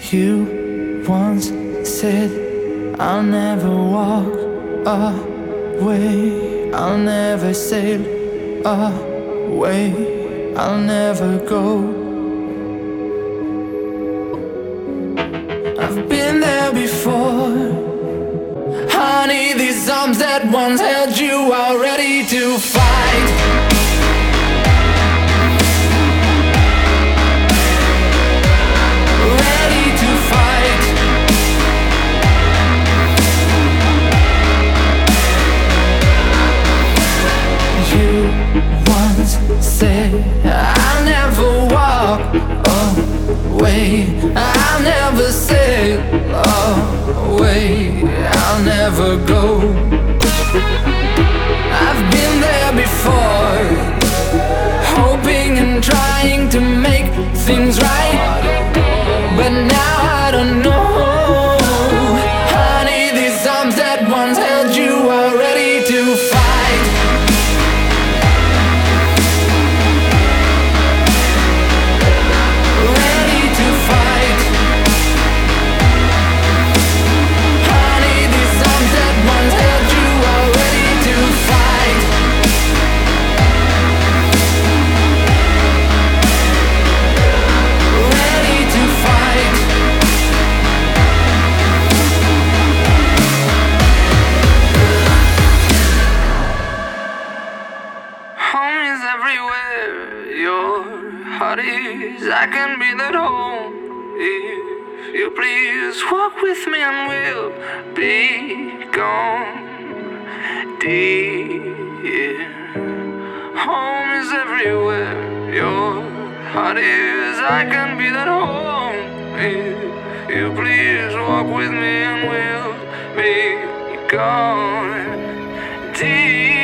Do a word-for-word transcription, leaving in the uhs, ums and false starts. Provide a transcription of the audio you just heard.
You once said I'll never walk away, I'll never sail away, I'll never go. I've been there before, honey, these arms that once held you are ready to fight. Say I'll never walk away, I'll never sail away, I'll never go. I've been there before, hoping and trying to make things right, but now I don't know. Honey, these arms that once held you are ready to fight. I can be that home if you please walk with me and we'll be gone. Dear, home is everywhere your heart is. I can be that home if you please walk with me and we'll be gone. Dear.